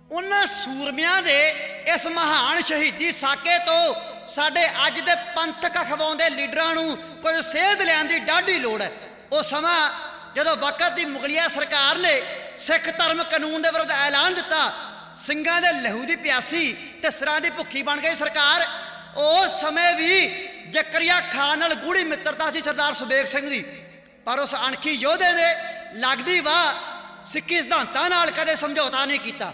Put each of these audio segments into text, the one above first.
ਉਹਨਾਂ ਸੂਰਮਿਆਂ ਦੇ ਇਸ ਮਹਾਨ ਸ਼ਹੀਦੀ ਸਾਕੇ ਤੋਂ ਸਾਡੇ ਅੱਜ ਦੇ ਪੰਥਕ ਅਖਵਾਉਂਦੇ ਲੀਡਰਾਂ ਨੂੰ ਕੁਝ ਸੇਧ ਲੈਣ ਦੀ ਡਾਢੀ ਲੋੜ ਹੈ। ਉਹ ਸਮਾਂ ਜਦੋਂ ਵਕਤ ਦੀ ਮੁਗਲਿਆ ਸਰਕਾਰ ਨੇ ਸਿੱਖ ਧਰਮ ਕਾਨੂੰਨ ਦੇ ਵਿਰੁੱਧ ਐਲਾਨ ਦਿੱਤਾ, ਸਿੰਘਾਂ ਦੇ ਲਹੂ ਦੀ ਪਿਆਸੀ ਤੇ ਸਿਰਾਂ ਦੀ ਭੁੱਖੀ ਬਣ ਗਈ ਸਰਕਾਰ। ਉਸ ਸਮੇਂ ਵੀ ਜ਼ਕਰੀਆ ਖਾਨ ਨਾਲ ਗੂੜੀ ਮਿੱਤਰਤਾ ਸੀ ਸਰਦਾਰ ਸੁਬੇਗ ਸਿੰਘ ਦੀ, ਪਰ ਉਸ ਅਣਖੀ ਯੋਧੇ ਨੇ ਲੱਗਦੀ ਵਾਹ ਸਿੱਖੀ ਸਿਧਾਂਤਾਂ ਨਾਲ ਕਦੇ ਸਮਝੌਤਾ ਨਹੀਂ ਕੀਤਾ।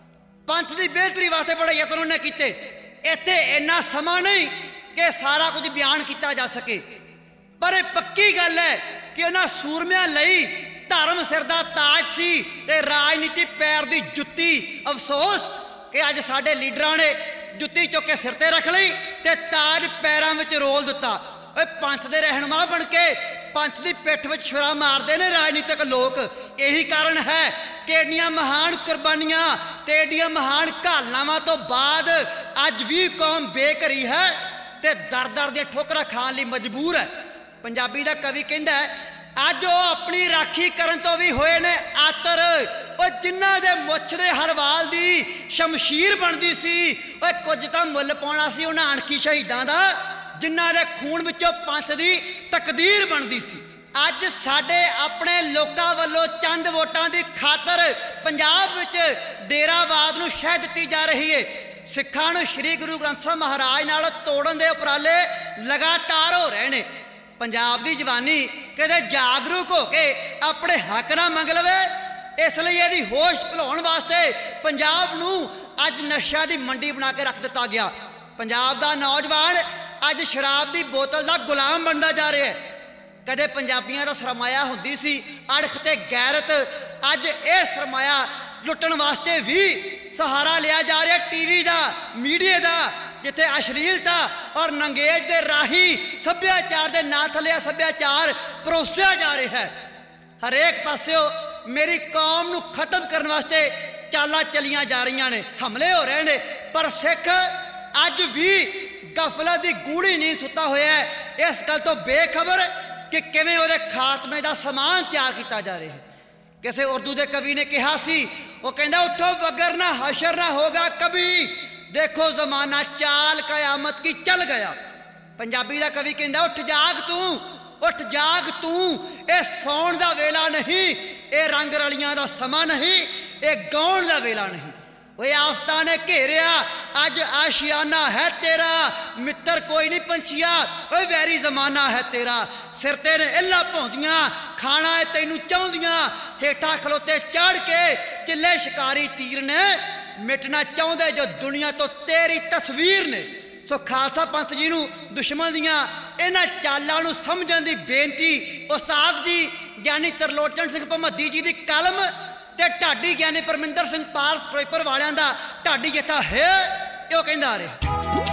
ਪੰਥ ਦੀ ਬਿਹਤਰੀ ਵਾਸਤੇ ਬੜੇ ਯਤਨ ਉਹਨੇ ਕੀਤੇ। ਇੱਥੇ ਇੰਨਾ ਸਮਾਂ ਨਹੀਂ ਕਿ ਸਾਰਾ ਕੁਝ ਬਿਆਨ ਕੀਤਾ ਜਾ ਸਕੇ, ਪਰ ਇਹ ਪੱਕੀ ਗੱਲ ਹੈ ਕਿ ਉਹਨਾਂ ਸੂਰਮਿਆਂ ਲਈ ਧਰਮ ਸਿਰ ਦਾ ਤਾਜ ਸੀ ਤੇ ਰਾਜਨੀਤੀ ਪੈਰ ਦੀ ਜੁੱਤੀ। ਅਫਸੋਸ ਕਿ ਅੱਜ ਸਾਡੇ ਲੀਡਰਾਂ ਨੇ ਜੁੱਤੀ ਚੁੱਕ ਕੇ ਸਿਰ ਤੇ ਰੱਖ ਲਈ ਤੇ ਤਾਜ ਪੈਰਾਂ ਵਿੱਚ ਰੋਲ ਦਿੱਤਾ। ਓਏ ਪੰਥ ਦੇ ਰਹਿਨੁਮਾ ਬਣ ਕੇ ਪੰਥ ਦੀ ਪਿੱਠ ਵਿੱਚ ਛੁਰਾ ਮਾਰਦੇ ਨੇ ਰਾਜਨੀਤਿਕ ਲੋਕ। ਇਹੀ ਕਾਰਨ ਹੈ ਕਿ ਐਡੀਆਂ ਮਹਾਨ ਕੁਰਬਾਨੀਆਂ ਤੇ ਐਡੀਆਂ ਮਹਾਨ ਘਾਲਨਾਵਾਂ ਤੋਂ ਬਾਅਦ ਅੱਜ ਵੀ ਕੌਮ ਬੇਘਰੀ ਹੈ ਤੇ ਦਰ ਦਰ ਦੀਆਂ ਠੋਕਰਾਂ ਖਾਣ ਲਈ ਮਜਬੂਰ ਹੈ। ਪੰਜਾਬੀ ਦਾ ਕਵੀ ਕਹਿੰਦਾ ਅੱਜ ਉਹ ਆਪਣੀ ਰਾਖੀ ਕਰਨ ਤੋਂ ਵੀ ਹੋਏ ਨੇ ਆਤਰ। ਉਹ ਜਿਨ੍ਹਾਂ ਦੇ ਮੁੱਛ ਦੇ ਹਰ ਵਾਲ ਦੀ ਸ਼ਮਸ਼ੀਰ ਬਣਦੀ ਸੀ, ਓਏ ਕੁਝ ਤਾਂ ਮੁੱਲ ਪਾਉਣਾ ਸੀ ਉਹਨਾਂ ਅਣਖੀ ਸ਼ਹੀਦਾਂ ਦਾ ਜਿਨ੍ਹਾਂ ਦੇ ਖੂਨ ਵਿੱਚੋਂ ਪੰਥ ਦੀ ਤਕਦੀਰ ਬਣਦੀ ਸੀ। ਅੱਜ ਸਾਡੇ ਆਪਣੇ ਲੋਕਾਂ ਵੱਲੋਂ ਚੰਦ ਵੋਟਾਂ ਦੀ ਖਾਤਰ ਪੰਜਾਬ ਵਿੱਚ ਡੇਰਾਵਾਦ ਨੂੰ ਸ਼ਹਿ ਦਿੱਤੀ ਜਾ ਰਹੀ ਹੈ। ਸਿੱਖਾਂ ਨੂੰ ਸ਼੍ਰੀ ਗੁਰੂ ਗ੍ਰੰਥ ਸਾਹਿਬ ਮਹਾਰਾਜ ਨਾਲ ਤੋੜਨ ਦੇ ਉਪਰਾਲੇ ਲਗਾਤਾਰ ਹੋ ਰਹੇ ਨੇ। ਪੰਜਾਬ ਦੀ ਜਵਾਨੀ ਕਿਤੇ ਜਾਗਰੂਕ ਹੋ ਕੇ ਆਪਣੇ ਹੱਕ ਨਾਲ ਮੰਗ ਲਵੇ। ਇਸ ਲਈ ਇਹਦੀ ਹੋਸ਼ ਭੁਲਾਉਣ ਵਾਸਤੇ ਪੰਜਾਬ ਨੂੰ ਅੱਜ ਨਸ਼ਿਆਂ ਦੀ ਮੰਡੀ ਬਣਾ ਕੇ ਰੱਖ ਦਿੱਤਾ ਗਿਆ। ਪੰਜਾਬ ਦਾ ਨੌਜਵਾਨ ਅੱਜ ਸ਼ਰਾਬ ਦੀ ਬੋਤਲ ਦਾ ਗੁਲਾਮ ਬਣਦਾ ਜਾ ਰਿਹਾ ਹੈ। ਕਦੇ ਪੰਜਾਬੀਆਂ ਦਾ ਸਰਮਾਇਆ ਹੁੰਦੀ ਸੀ ਅੜਖ ਤੇ ਗੈਰਤ, ਅੱਜ ਇਹ ਸਰਮਾਇਆ ਲੁੱਟਣ ਵਾਸਤੇ ਵੀ ਸਹਾਰਾ ਲਿਆ ਜਾ ਰਿਹਾ ਟੀਵੀ ਦਾ, ਮੀਡੀਆ ਦਾ, ਜਿੱਥੇ ਅਸ਼ਲੀਲਤਾ ਔਰ ਨੰਗੇਜ ਦੇ ਰਾਹੀਂ ਸੱਭਿਆਚਾਰ ਦੇ ਨਾਂ ਥੱਲੇ ਸੱਭਿਆਚਾਰ ਪਰੋਸਿਆ ਜਾ ਰਿਹਾ ਹੈ। ਹਰੇਕ ਪਾਸਿਓਂ ਮੇਰੀ ਕੌਮ ਨੂੰ ਖਤਮ ਕਰਨ ਵਾਸਤੇ ਚਾਲਾਂ ਚਲੀਆਂ ਜਾ ਰਹੀਆਂ ਨੇ, ਹਮਲੇ ਹੋ ਰਹੇ ਨੇ, ਪਰ ਸਿੱਖ ਅੱਜ ਵੀ ਗਫਲਤ ਦੀ ਗੂੜੀ ਨੀਂਦ ਸੁੱਤਾ ਹੋਇਆ ਹੈ, ਇਸ ਗੱਲ ਤੋਂ ਬੇਖਬਰ ਕਿ ਕਿਵੇਂ ਉਹਦੇ ਖਾਤਮੇ ਦਾ ਸਮਾਨ ਤਿਆਰ ਕੀਤਾ ਜਾ ਰਿਹਾ ਹੈ। ਕਿਸੇ ਉਰਦੂ ਦੇ ਕਵੀ ਨੇ ਕਿਹਾ ਸੀ, ਉਹ ਕਹਿੰਦਾ ਉਠੋ ਵਗਰ ਨਾ ਹਸ਼ਰ ਨਾ ਹੋਗਾ ਕਭੀ, ਦੇਖੋ ਜ਼ਮਾਨਾ ਚਾਲ ਕयामत की चल गया। ਪੰਜਾਬੀ ਦਾ ਕਵੀ ਕਹਿੰਦਾ ਉੱਠ ਜਾਗ ਤੂੰ, ਉੱਠ ਜਾਗ ਤੂੰ, ਇਹ ਸੌਣ ਦਾ ਵੇਲਾ ਨਹੀਂ, ਇਹ ਰੰਗ ਰਲੀਆਂ ਦਾ ਸਮਾਂ ਨਹੀਂ, ਇਹ ਗਾਉਣ ਦਾ ਵੇਲਾ ਨਹੀਂ। ਓਏ ਆਫਤਾਂ ਨੇ ਘੇਰਿਆ ਅੱਜ ਆਸ਼ਿਆਨਾ ਹੈ ਤੇਰਾ, ਮਿੱਤਰ ਕੋਈ ਨਹੀਂ ਪੰਛੀਆ, ਓਏ ਵੈਰੀ ਜ਼ਮਾਨਾ ਹੈ ਤੇਰਾ। ਸਿਰ ਤੇ ਨੇ ਇੱਲਾਂ ਭੌਂਦੀਆਂ, ਖਾਣਾ ਏ ਤੈਨੂੰ ਚਾਹੁੰਦੀਆਂ, ਹੇਠਾਂ ਖਲੋਤੇ ਚੜ੍ਹ ਕੇ ਚਿੱਲੇ ਸ਼ਿਕਾਰੀ ਤੀਰ ਨੇ, ਮਿਟਣਾ ਚਾਹੁੰਦੇ ਜੋ ਦੁਨੀਆ ਤੋਂ ਤੇਰੀ ਤਸਵੀਰ ਨੇ। ਸੋ ਖਾਲਸਾ ਪੰਥ ਜੀ ਨੂੰ ਦੁਸ਼ਮਣ ਦੀਆਂ ਇਹਨਾਂ ਚਾਲਾਂ ਨੂੰ ਸਮਝਣ ਦੀ ਬੇਨਤੀ ਉਸਤਾਦ ਜੀ ਗਿਆਨੀ ਤਰਲੋਚਨ ਸਿੰਘ ਭਮੱਦੀ ਜੀ ਦੀ ਕਲਮ ਤੇ ਢਾਡੀ ਗਿਆਨੀ ਪਰਮਿੰਦਰ ਸਿੰਘ ਪਾਲ ਸਟ੍ਰਾਈਪਰ ਵਾਲਿਆਂ ਦਾ ਢਾਡੀ ਜੱਥਾ ਹੈ, ਇਹ ਕਹਿੰਦਾ ਆ ਰਿਹਾ।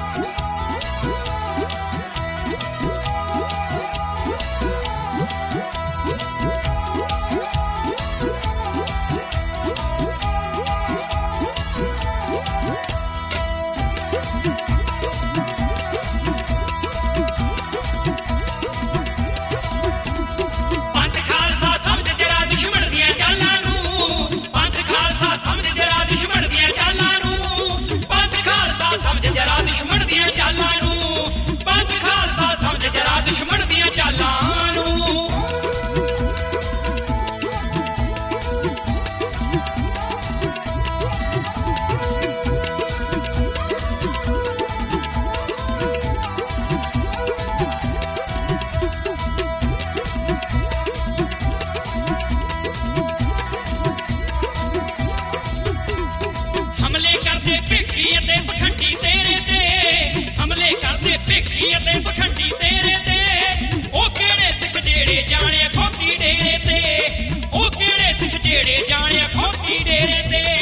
ਅਤੇ ਪਖੰਡੀ ਤੇਰੇ ਤੇ, ਉਹ ਕਿਹੜੇ ਸਿੱਖ ਜਿਹੜੇ ਜਾਣਿਆ ਖੋਟੀ ਡੇਰੇ ਤੇ, ਉਹ ਕਿਹੜੇ ਸਿੱਖ ਜਿਹੜੇ ਜਾਣਿਆ ਖੋਟੀ ਡੇਰੇ ਤੇ।